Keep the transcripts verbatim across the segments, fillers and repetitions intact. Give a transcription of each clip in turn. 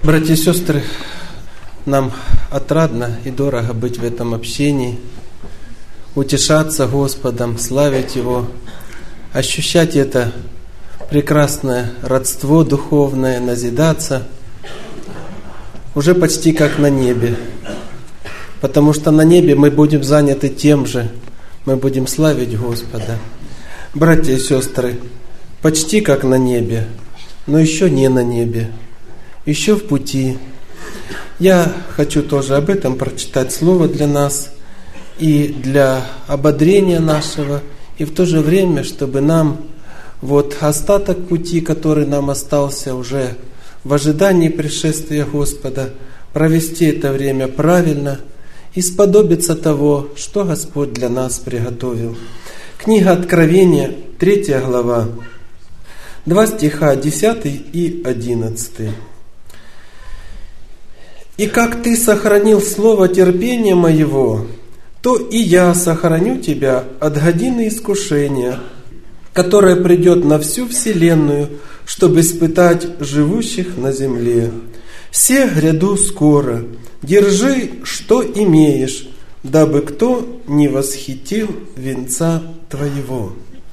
Братья и сестры, нам отрадно и дорого быть в этом общении, утешаться Господом, славить Его, ощущать это прекрасное родство духовное, назидаться уже почти как на небе. Потому что на небе мы будем заняты тем же, мы будем славить Господа. Братья и сестры, почти как на небе, но еще не на небе, еще в пути. Я хочу тоже об этом прочитать слово для нас и для ободрения нашего, и в то же время, чтобы нам вот остаток пути, который нам остался уже в ожидании пришествия Господа, провести это время правильно и сподобиться того, что Господь для нас приготовил. Книга Откровения, третья глава, два стиха, десятый и одиннадцатый. «И как ты сохранил слово терпения моего, то и я сохраню тебя от годины искушения, которое придет на всю вселенную, чтобы испытать живущих на земле. Се гряду скоро, держи, что имеешь, дабы кто не восхитил венца твоего».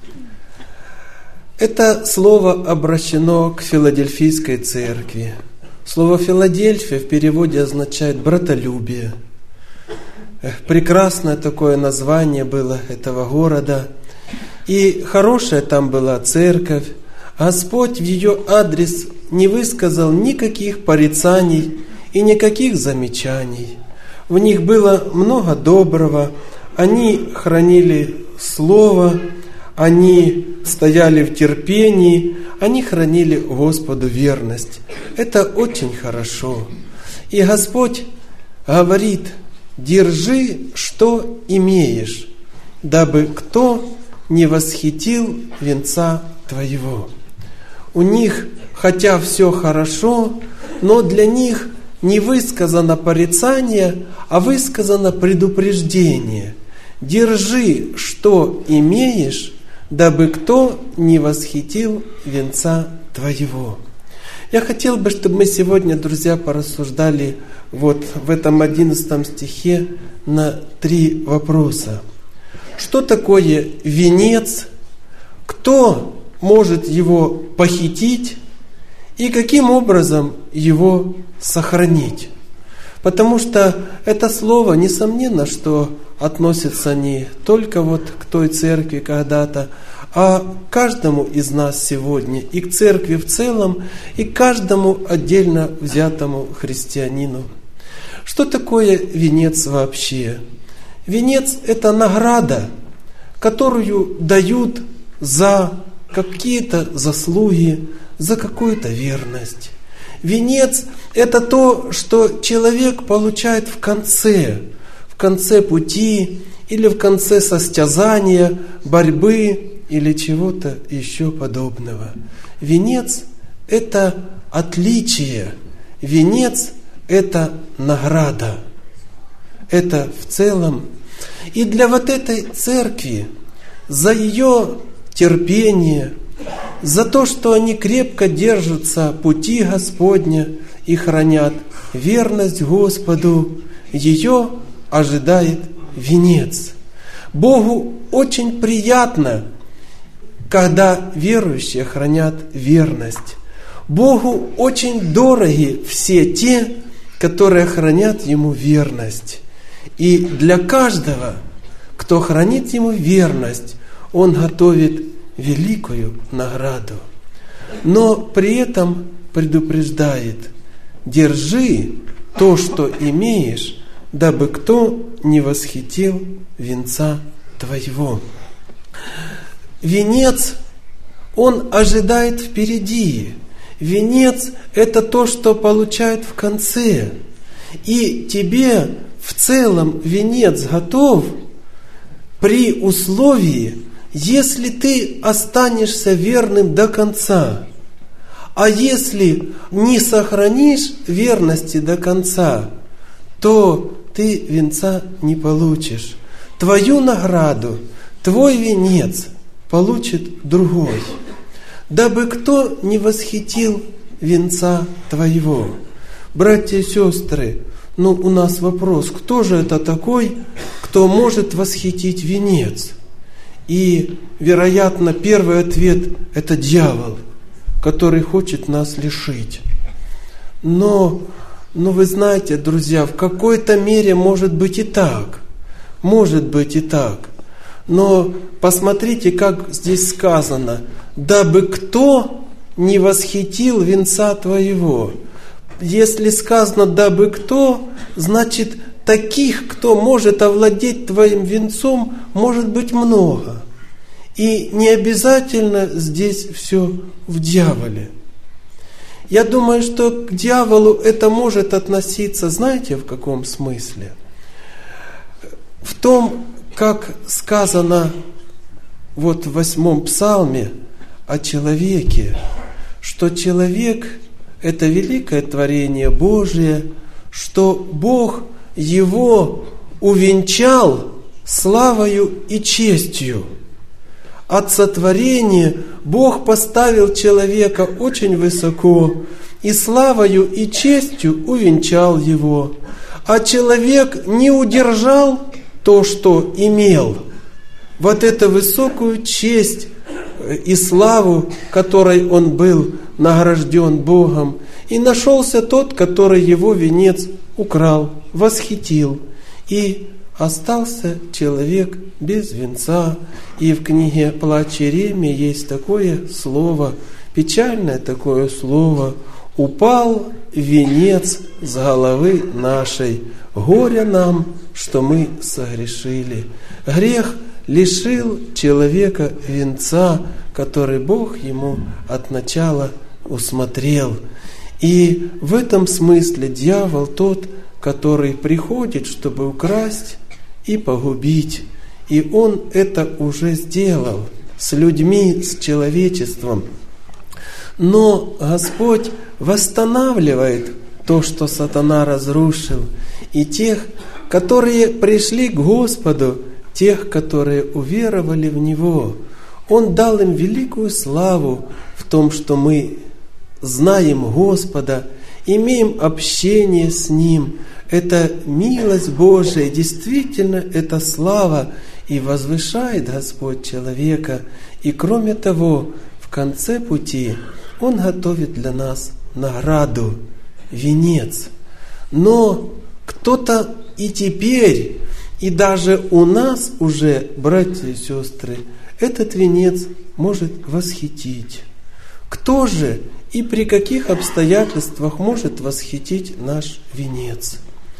Это слово обращено к Филадельфийской церкви. Слово «Филадельфия» в переводе означает «братолюбие». Прекрасное такое название было этого города. И хорошая там была церковь. Господь в ее адрес не высказал никаких порицаний и никаких замечаний. В них было много доброго. Они хранили Слово, они стояли в терпении, они хранили Господу верность. Это очень хорошо. И Господь говорит: держи, что имеешь, дабы кто не восхитил венца твоего. У них, хотя все хорошо, но для них не высказано порицание, а высказано предупреждение. Держи, что имеешь, дабы кто не восхитил венца твоего. Я хотел бы, чтобы мы сегодня, друзья, порассуждали вот в этом одиннадцатом стихе на три вопроса. Что такое венец? Кто может его похитить? И каким образом его сохранить? Потому что это слово, несомненно, что относится не только вот к той церкви когда-то, а к каждому из нас сегодня, и к церкви в целом, и к каждому отдельно взятому христианину. Что такое венец вообще? Венец – это награда, которую дают за какие-то заслуги, за какую-то верность. Венец – это то, что человек получает в конце, в конце пути или в конце состязания, борьбы или чего-то еще подобного. Венец – это отличие, венец – это награда. Это в целом. И для вот этой церкви, за ее терпение, за то, что они крепко держатся пути Господня и хранят верность Господу, ее ожидает венец. Богу очень приятно, когда верующие хранят верность. Богу очень дороги все те, которые хранят Ему верность. И для каждого, кто хранит Ему верность, Он готовит великую награду. Но при этом предупреждает: держи то, что имеешь, дабы кто не восхитил венца твоего. Венец, он ожидает впереди. Венец – это то, что получает в конце. И тебе в целом венец готов при условии, если ты останешься верным до конца. А если не сохранишь верности до конца, то ты венца не получишь. Твою награду, твой венец получит другой. Дабы кто не восхитил венца твоего. Братья и сестры, ну у нас вопрос, кто же это такой, кто может восхитить венец? И, вероятно, первый ответ – это дьявол, который хочет нас лишить. Но, но вы знаете, друзья, в какой-то мере может быть и так. Может быть и так. Но посмотрите, как здесь сказано: «Дабы кто не восхитил венца твоего». Если сказано «дабы кто», значит, таких, кто может овладеть твоим венцом, может быть много. И не обязательно здесь все в дьяволе. Я думаю, что к дьяволу это может относиться, знаете, в каком смысле? В том, как сказано вот в восьмом псалме о человеке, что человек – это великое творение Божие, что Бог его увенчал славою и честью. От сотворения Бог поставил человека очень высоко, и славою и честью увенчал его. А человек не удержал то, что имел, вот эту высокую честь и славу, которой он был награжден Богом. И нашелся тот, который его венец украл, восхитил. И остался человек без венца. И в книге «Плач Иеремии» есть такое слово, печальное такое слово: «Упал венец с головы нашей, горе нам, что мы согрешили». Грех лишил человека венца, который Бог ему от начала усмотрел. И в этом смысле дьявол тот, который приходит, чтобы украсть и погубить. И он это уже сделал с людьми, с человечеством. Но Господь восстанавливает то, что сатана разрушил, и тех, которые пришли к Господу, тех, которые уверовали в Него. Он дал им великую славу в том, что мы знаем Господа, имеем общение с Ним. Это милость Божия, действительно, это слава, и возвышает Господь человека. И кроме того, в конце пути Он готовит для нас награду, венец. Но кто-то и теперь, и даже у нас уже, братья и сестры, этот венец может восхитить. Кто же и при каких обстоятельствах может восхитить наш венец?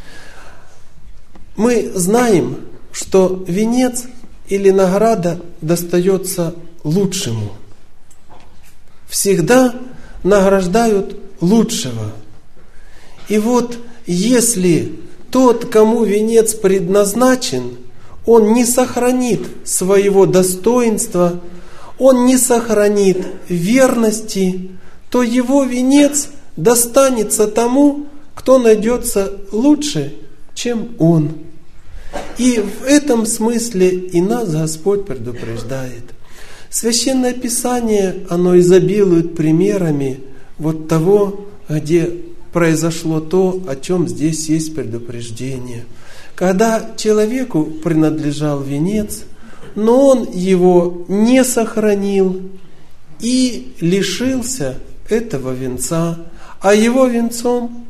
Мы знаем, что венец или награда достается лучшему. Всегда награждают лучшего. И вот если тот, кому венец предназначен, он не сохранит своего достоинства, он не сохранит верности, то его венец достанется тому, кто найдется лучше, чем он. И в этом смысле и нас Господь предупреждает. Священное Писание, оно изобилует примерами вот того, где произошло то, о чем здесь есть предупреждение. Когда человеку принадлежал венец, но он его не сохранил и лишился этого венца, а его венцом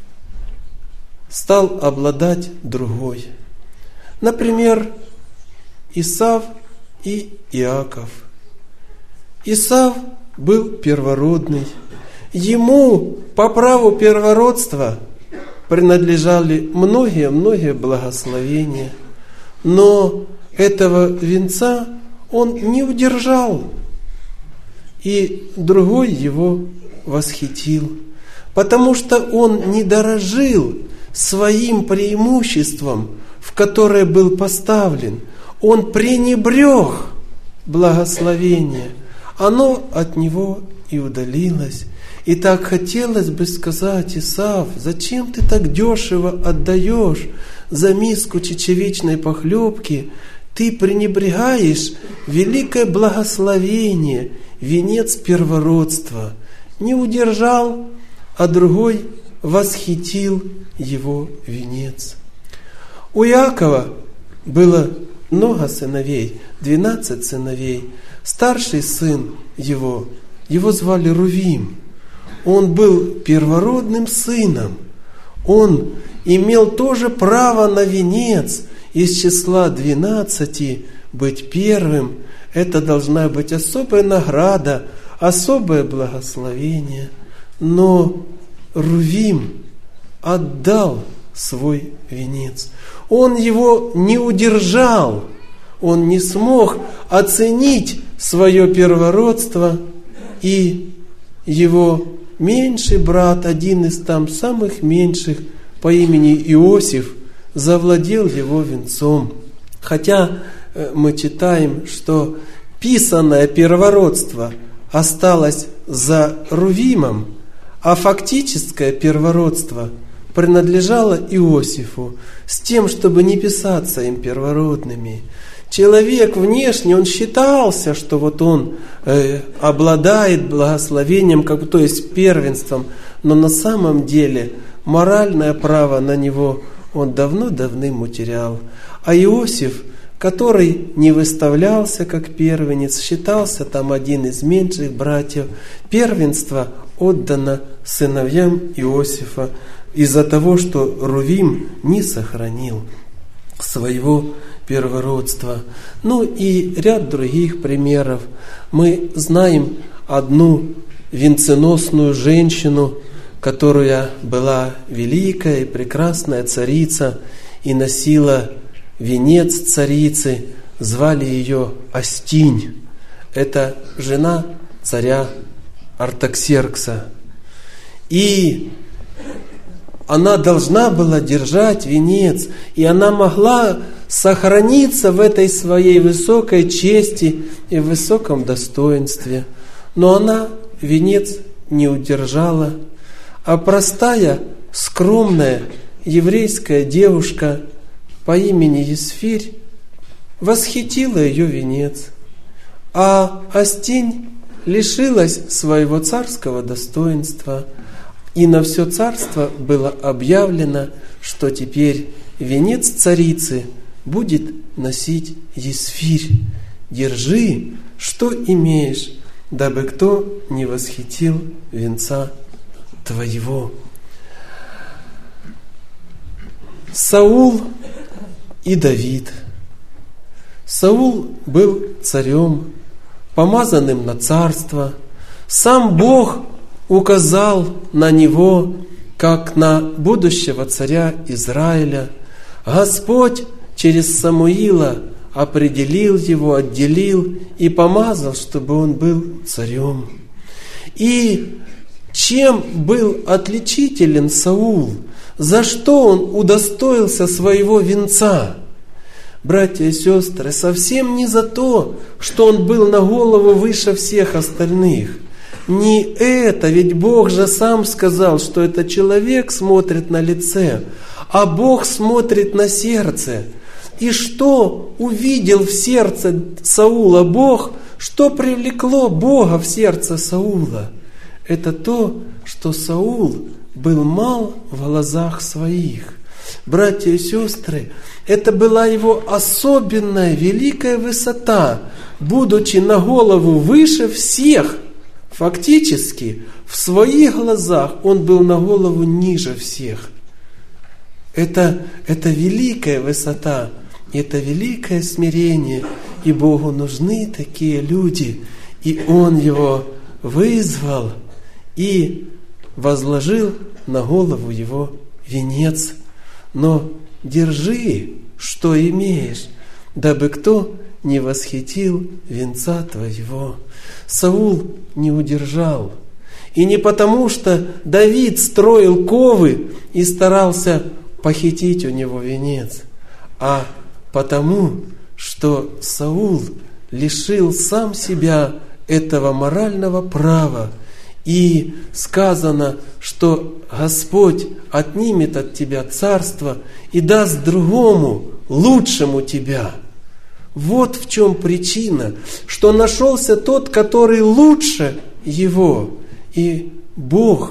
стал обладать другой. Например, Исав и Иаков. Исав был первородный. Ему по праву первородства принадлежали многие-многие благословения. Но этого венца он не удержал, и другой его восхитил, потому что он не дорожил своим преимуществом, в которое был поставлен. Он пренебрег благословение. Оно от него и удалилось. И так хотелось бы сказать: Исав, зачем ты так дешево отдаешь за миску чечевичной похлебки? Ты пренебрегаешь великое благословение, венец первородства. Не удержал, а другой восхитил его венец. У Иакова было много сыновей, двенадцать сыновей. Старший сын его, его звали Рувим. Он был первородным сыном. Он имел тоже право на венец из числа двенадцати, быть первым. Это должна быть особая награда, особое благословение. Но Рувим отдал свой венец. Он его не удержал. Он не смог оценить свое первородство, и его меньший брат, один из там самых меньших, по имени Иосиф, завладел его венцом. Хотя мы читаем, что писанное первородство осталось за Рувимом, а фактическое первородство принадлежало Иосифу, с тем, чтобы не писаться им первородными. Человек внешне, он считался, что вот он э, обладает благословением, как бы, то есть первенством, но на самом деле моральное право на него он давно-давным утерял. А Иосиф, который не выставлялся как первенец, считался там один из меньших братьев, первенство отдано сыновьям Иосифа из-за того, что Рувим не сохранил своего первородства. Ну и ряд других примеров. Мы знаем одну венценосную женщину, которая была великая и прекрасная царица и носила венец царицы, звали ее Астинь. Это жена царя Артаксеркса. И она должна была держать венец, и она могла сохраниться в этой своей высокой чести и высоком достоинстве. Но она венец не удержала, а простая, скромная еврейская девушка по имени Есфирь восхитила ее венец, а Астинь лишилась своего царского достоинства, и на все царство было объявлено, что теперь венец царицы будет носить Есфирь. Держи, что имеешь, дабы кто не восхитил венца твоего. Саул и Давид. Саул был царем, помазанным на царство. Сам Бог указал на него, как на будущего царя Израиля. Господь через Самуила определил его, отделил и помазал, чтобы он был царем. И чем был отличителен Саул? За что он удостоился своего венца? Братья и сестры, совсем не за то, что он был на голову выше всех остальных. Не это, ведь Бог же сам сказал, что этот человек смотрит на лице, а Бог смотрит на сердце. И что увидел в сердце Саула Бог, что привлекло Бога в сердце Саула? Это то, что Саул был мал в глазах своих. Братья и сестры, это была его особенная великая высота, будучи на голову выше всех. Фактически, в своих глазах он был на голову ниже всех. Это, это великая высота, это великое смирение, и Богу нужны такие люди. И Он его вызвал и возложил на голову его венец. Но держи, что имеешь, дабы кто не восхитил венца твоего. Саул не удержал. И не потому, что Давид строил ковы и старался похитить у него венец, а потому, что Саул лишил сам себя этого морального права. И сказано, что Господь отнимет от тебя царство и даст другому, лучшему тебя. Вот в чем причина, что нашелся тот, который лучше его. И Бог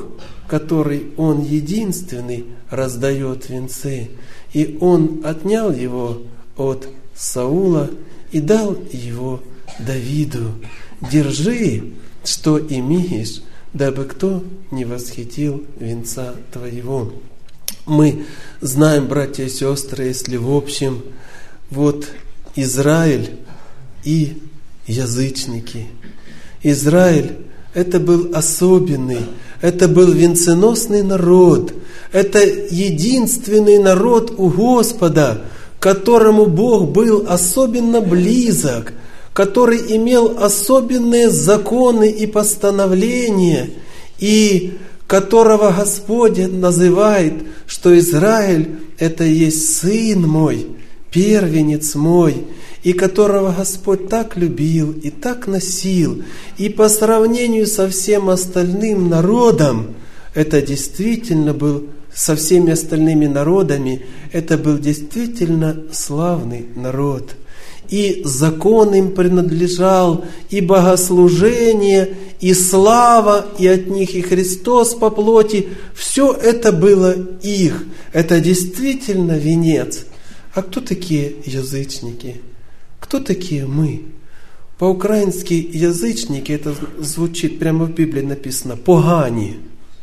который Он единственный раздает венцы. И Он отнял его от Саула и дал его Давиду. Держи, что имеешь, дабы кто не восхитил венца твоего. Мы знаем, братья и сестры, если в общем, вот Израиль и язычники. Израиль – это был особенный, это был венценосный народ, это единственный народ у Господа, которому Бог был особенно близок, который имел особенные законы и постановления, и которого Господь называет, что Израиль – это и есть сын мой, первенец мой, и которого Господь так любил и так носил. И по сравнению со всем остальным народом, это действительно был, со всеми остальными народами, это был действительно славный народ. И закон им принадлежал, и богослужение, и слава, и от них и Христос по плоти. Все это было их. Это действительно венец. А кто такие язычники? Кто такие мы? По-украински язычники, это звучит прямо в Библии написано, погані.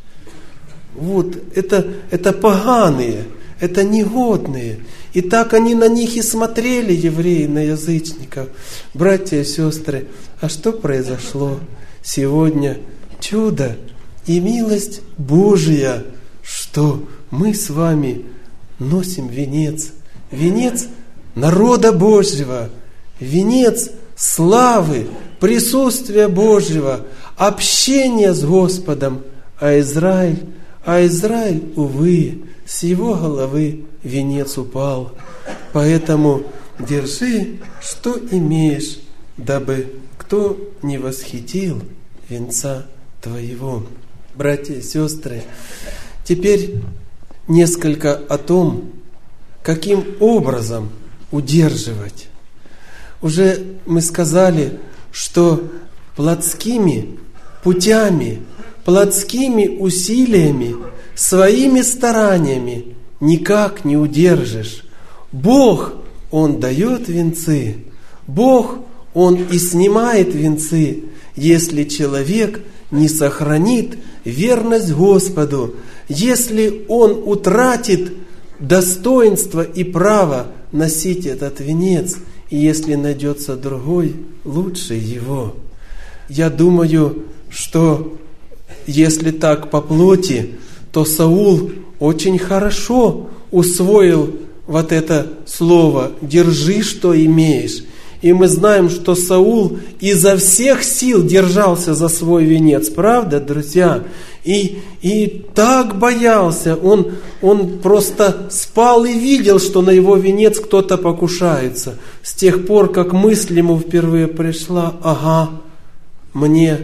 Вот, это, это поганые, это негодные. И так они на них и смотрели, евреи, на язычников. Братья и сестры, а что произошло сегодня? Чудо и милость Божия, что мы с вами носим венец. Венец народа Божьего, венец славы, присутствия Божьего, общения с Господом. А Израиль, а Израиль, увы, с его головы венец упал. Поэтому держи, что имеешь, дабы кто не восхитил венца твоего. Братья и сестры, теперь несколько о том, каким образом удерживать. Уже мы сказали, что плотскими путями, плотскими усилиями, своими стараниями никак не удержишь. Бог, Он дает венцы. Бог, Он и снимает венцы, если человек не сохранит верность Господу, если он утратит достоинство и право носить этот венец, и если найдется другой, лучше его. Я думаю, что если так по плоти, то Саул очень хорошо усвоил вот это слово «держи, что имеешь». И мы знаем, что Саул изо всех сил держался за свой венец, правда, друзья? И, и так боялся, он, он просто спал и видел, что на его венец кто-то покушается. С тех пор, как мысль ему впервые пришла, ага, мне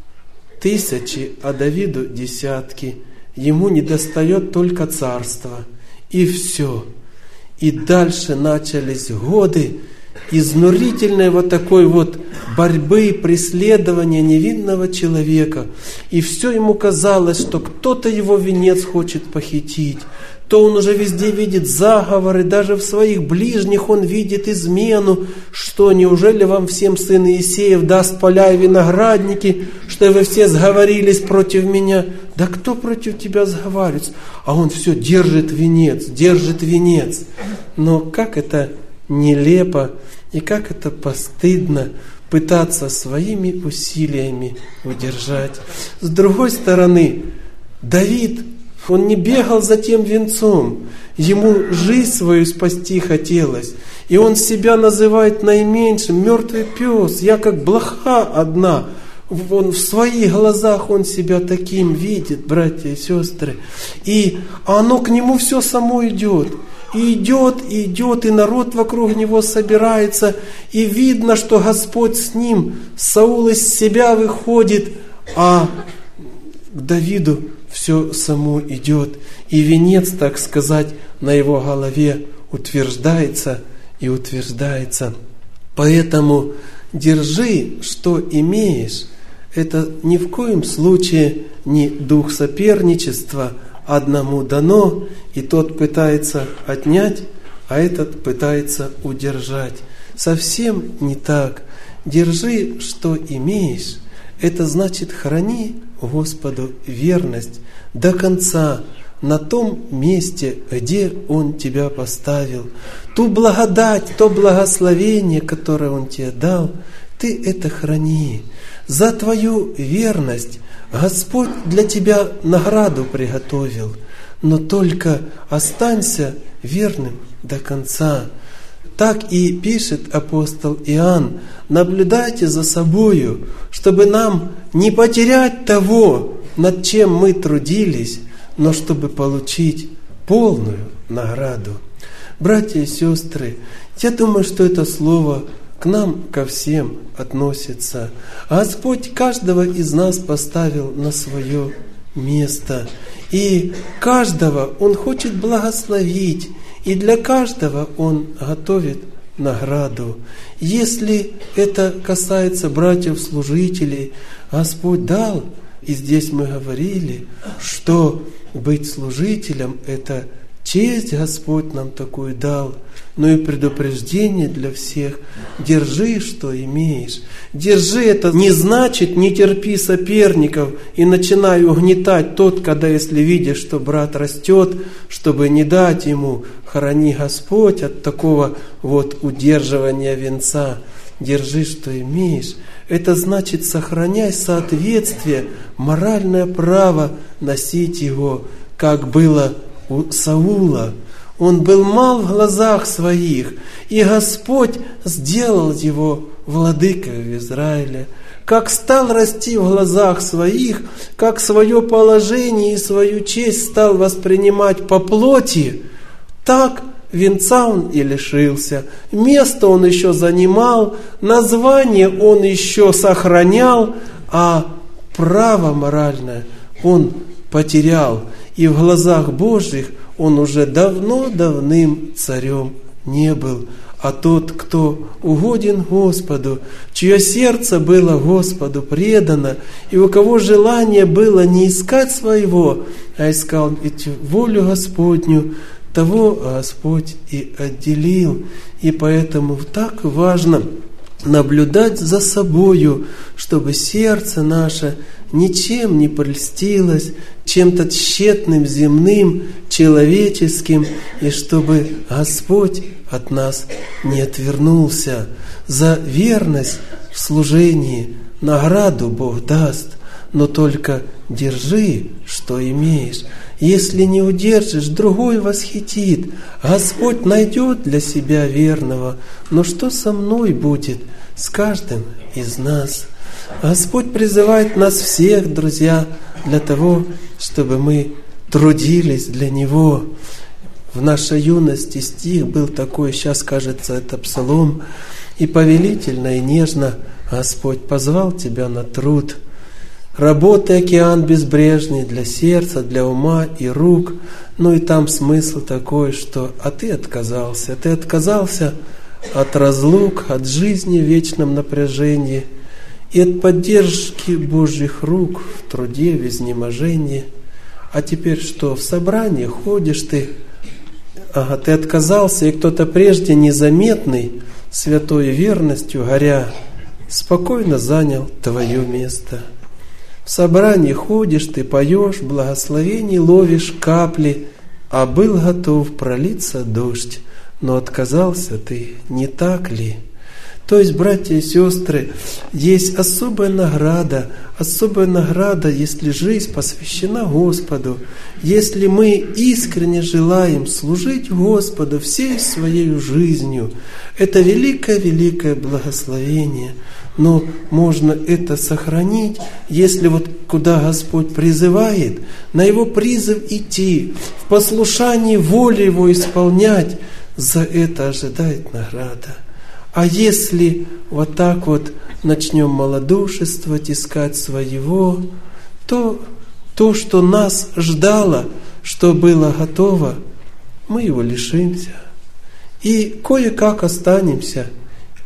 тысячи, а Давиду десятки, ему недостает только царства. И все. И дальше начались годы изнурительной вот такой вот борьбы, преследования невинного человека. И все ему казалось, что кто-то его венец хочет похитить. То он уже везде видит заговоры, даже в своих ближних он видит измену. Что, неужели вам всем сын Иисеев даст поля и виноградники, что вы все сговорились против меня? Да кто против тебя сговаривается? А он все держит венец, держит венец. Но как это нелепо и как это постыдно пытаться своими усилиями удержать. С другой стороны, Давид, он не бегал за тем венцом, ему жизнь свою спасти хотелось, и он себя называет наименьшим, мертвый пес, я как блоха одна. Он в своих глазах он себя таким видит, братья и сестры, и оно к нему все само идет. И идет, и идет, и народ вокруг него собирается, и видно, что Господь с ним, Саул из себя выходит, а к Давиду все само идет. И венец, так сказать, на его голове утверждается и утверждается. Поэтому держи, что имеешь. Это ни в коем случае не дух соперничества, одному дано, и тот пытается отнять, а этот пытается удержать. Совсем не так. Держи, что имеешь. Это значит, храни Господу верность до конца, на том месте, где Он тебя поставил. Ту благодать, то благословение, которое Он тебе дал, ты это храни. За твою верность Господь для тебя награду приготовил, но только останься верным до конца. Так и пишет апостол Иоанн: наблюдайте за собою, чтобы нам не потерять того, над чем мы трудились, но чтобы получить полную награду. Братья и сестры, я думаю, что это слово к нам, ко всем относится. Господь каждого из нас поставил на свое место. И каждого Он хочет благословить. И для каждого Он готовит награду. Если это касается братьев-служителей, Господь дал, и здесь мы говорили, что быть служителем – это честь, Господь нам такую дал, но и предупреждение для всех. Держи, что имеешь. Держи, это не значит не терпи соперников и начинай угнетать тот, когда если видишь, что брат растет, чтобы не дать ему. Храни Господь от такого вот удерживания венца. Держи, что имеешь. Это значит, сохраняй соответствие, моральное право носить его, как было у Саула. Он был мал в глазах своих, и Господь сделал его владыкой в Израиле. Как стал расти в глазах своих, как свое положение и свою честь стал воспринимать по плоти, так венца он и лишился. Место он еще занимал, название он еще сохранял, а право моральное он потерял. И в глазах Божьих он уже давно-давным царем не был. А тот, кто угоден Господу, чье сердце было Господу предано, и у кого желание было не искать своего, а искал ведь волю Господню, того Господь и отделил. И поэтому так важно наблюдать за собою, чтобы сердце наше ничем не прельстилось, чем-то тщетным, земным, человеческим, и чтобы Господь от нас не отвернулся. За верность в служении награду Бог даст, но только держи, что имеешь. Если не удержишь, другой восхитит. Господь найдет для себя верного. Но что со мной будет, с каждым из нас? Господь призывает нас всех, друзья, для того, чтобы мы трудились для Него. В нашей юности стих был такой, сейчас, кажется, это псалом. «И повелительно, и нежно Господь позвал тебя на труд. Работы океан безбрежный для сердца, для ума и рук». Ну и там смысл такой, что «а ты отказался». Ты отказался от разлук, от жизни в вечном напряжении и от поддержки Божьих рук в труде, в изнеможении. А теперь что? В собрание ходишь ты, ага, ты отказался, и кто-то прежде незаметный, святой верностью горя, спокойно занял твое место. В собрании ходишь, ты поешь, благословений ловишь капли, а был готов пролиться дождь, но отказался ты, не так ли? То есть, братья и сестры, есть особая награда, особая награда, если жизнь посвящена Господу, если мы искренне желаем служить Господу всей своей жизнью. Это великое-великое благословение. Но можно это сохранить, если вот куда Господь призывает, на Его призыв идти, в послушании воли Его исполнять, за это ожидает награда. А если вот так вот начнем малодушествовать, искать своего, то то, что нас ждало, что было готово, мы его лишимся. И кое-как останемся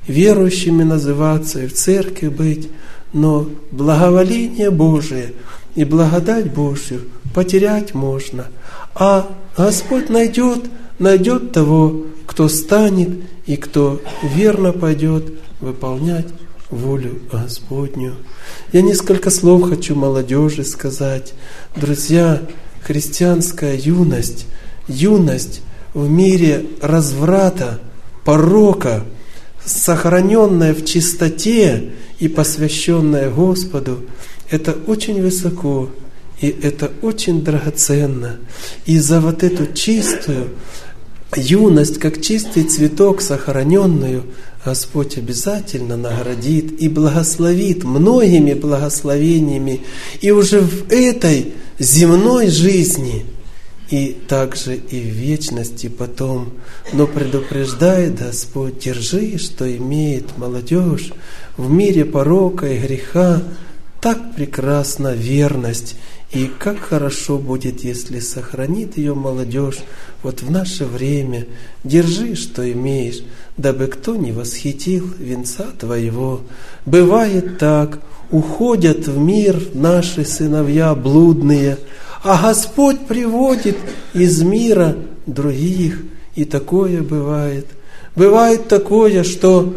верующими называться и в церкви быть, но благоволение Божие и благодать Божью потерять можно. А Господь найдет, найдет того, кто станет и кто верно пойдет выполнять волю Господню. Я несколько слов хочу молодежи сказать. Друзья, христианская юность, юность в мире разврата, порока, сохраненная в чистоте и посвященная Господу, это очень высоко, и это очень драгоценно. И за вот эту чистую юность, как чистый цветок, сохраненную, Господь обязательно наградит и благословит многими благословениями и уже в этой земной жизни, и также и в вечности потом. Но предупреждает Господь: держи, что имеет молодежь в мире порока и греха. Так прекрасна верность, и как хорошо будет, если сохранит ее молодежь вот в наше время. Держи, что имеешь, дабы кто не восхитил венца твоего. Бывает так, уходят в мир наши сыновья блудные, а Господь приводит из мира других, и такое бывает. Бывает такое, что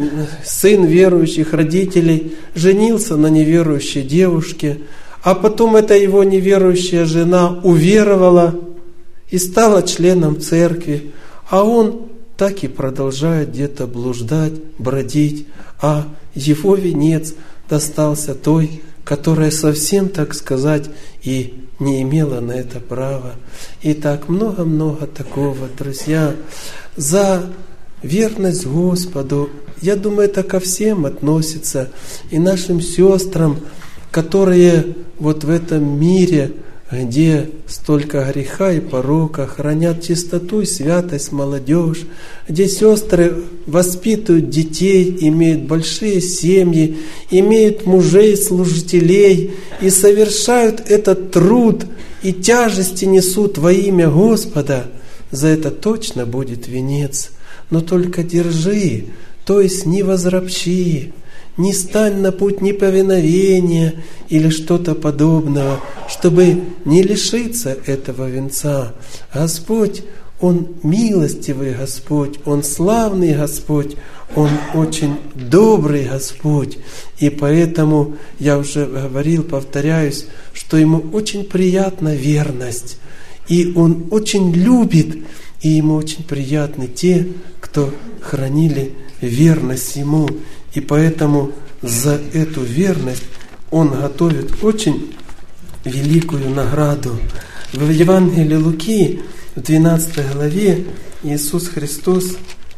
сын верующих родителей женился на неверующей девушке, а потом эта его неверующая жена уверовала и стала членом церкви, а он так и продолжает где-то блуждать, бродить, а его венец достался той, которая совсем, так сказать, и не имела на это права. И так много-много такого, друзья. За верность Господу, я думаю, это ко всем относится, и нашим сестрам, которые вот в этом мире, где столько греха и порока, хранят чистоту и святость молодежь, где сестры воспитывают детей, имеют большие семьи, имеют мужей, служителей и совершают этот труд и тяжести несут во имя Господа. За это точно будет венец. Но только держи, то есть не возропщи, не стань на путь неповиновения или что-то подобного, чтобы не лишиться этого венца. Господь, Он милостивый Господь, Он славный Господь, Он очень добрый Господь. И поэтому я уже говорил, повторяюсь, что Ему очень приятна верность. И Он очень любит, и Ему очень приятны те, кто хранили верность Ему. И поэтому за эту верность Он готовит очень великую награду. В Евангелии Луки, в двенадцатой главе, Иисус Христос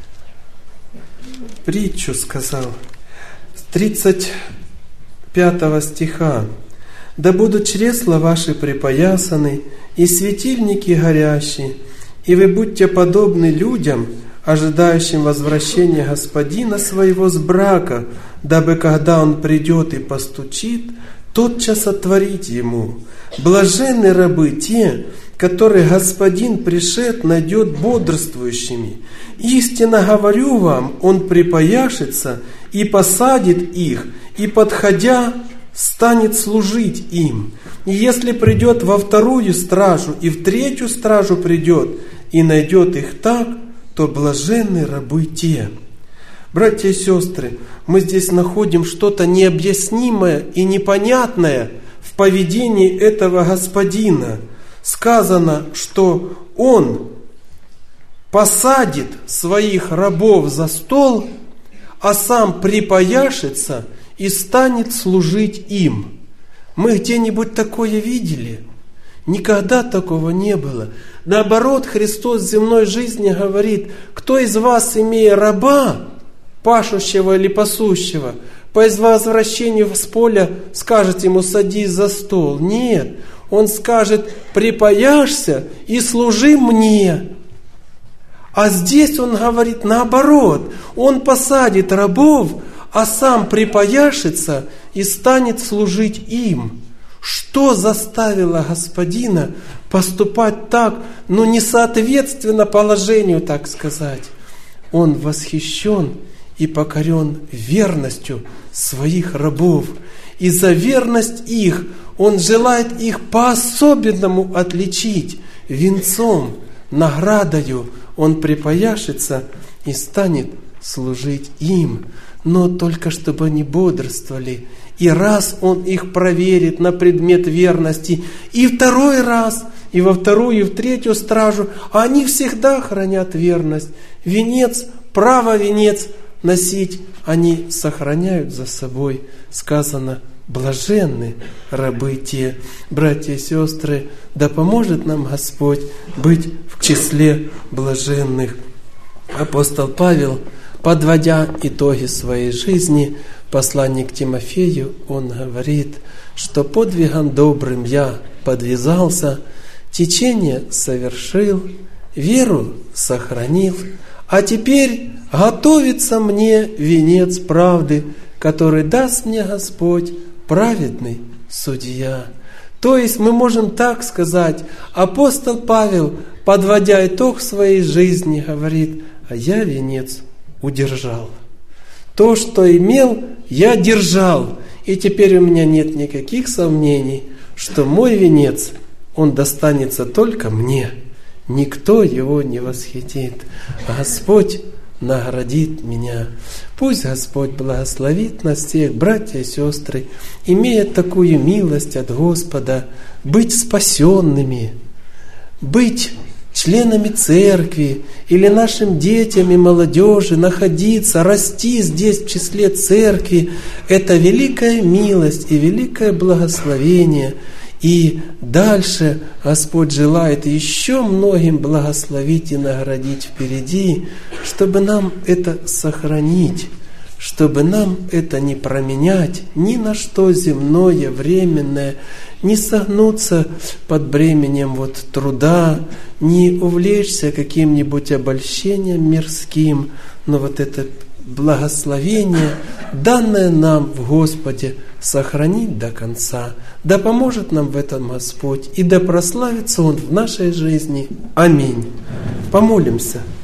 притчу сказал, с тридцать пятого стиха: «Да будут чресла ваши припоясаны, и светильники горящие, и вы будьте подобны людям, ожидающим возвращения Господина своего с брака, дабы, когда Он придет и постучит, тотчас отворить Ему. Блаженны рабы те, которые Господин пришед найдет бодрствующими. Истинно говорю вам, Он припояшется и посадит их, и, подходя, станет служить им. И если придет во вторую стражу и в третью стражу придет, и найдет их так, то блаженны рабы те». Братья и сестры, мы здесь находим что-то необъяснимое и непонятное в поведении этого Господина. Сказано, что Он посадит своих рабов за стол, а сам припояшется и станет служить им. Мы где-нибудь такое видели? Никогда такого не было. Наоборот, Христос в земной жизни говорит: кто из вас, имея раба, пашущего или пасущего, по возвращению с поля скажет ему: садись за стол? Нет, Он скажет: припояшься и служи мне. А здесь Он говорит наоборот: Он посадит рабов, а сам припояшется и станет служить им. Что заставило Господина поступать так, ну, несоответственно положению, так сказать? Он восхищен и покорен верностью своих рабов. И за верность их Он желает их по-особенному отличить венцом, наградою. Он припояшется и станет служить им. Но только чтобы они бодрствовали. И раз Он их проверит на предмет верности, и второй раз, и во вторую, и в третью стражу, они всегда хранят верность. Венец, право венец носить, они сохраняют за собой. Сказано, блаженны рабы те. Братья и сестры, да поможет нам Господь быть в числе блаженных. Апостол Павел, подводя итоги своей жизни, послание к Тимофею, он говорит, что подвигом добрым я подвязался, течение совершил, веру сохранил, а теперь готовится мне венец правды, который даст мне Господь, праведный судья. То есть мы можем так сказать, апостол Павел, подводя итог своей жизни, говорит, а я венец удержал. То, что имел, я держал. И теперь у меня нет никаких сомнений, что мой венец, он достанется только мне. Никто его не восхитит. Господь наградит меня. Пусть Господь благословит нас всех, братья и сестры, имея такую милость от Господа, быть спасенными, быть членами церкви или нашим детям и молодежи находиться, расти здесь в числе церкви. Это великая милость и великое благословение. И дальше Господь желает еще многим благословить и наградить впереди, чтобы нам это сохранить, чтобы нам это не променять ни на что земное, временное, не согнуться под бременем вот труда, не увлечься каким-нибудь обольщением мирским, но вот это благословение, данное нам в Господе, сохранить до конца. Да поможет нам в этом Господь, и да прославится Он в нашей жизни. Аминь. Помолимся.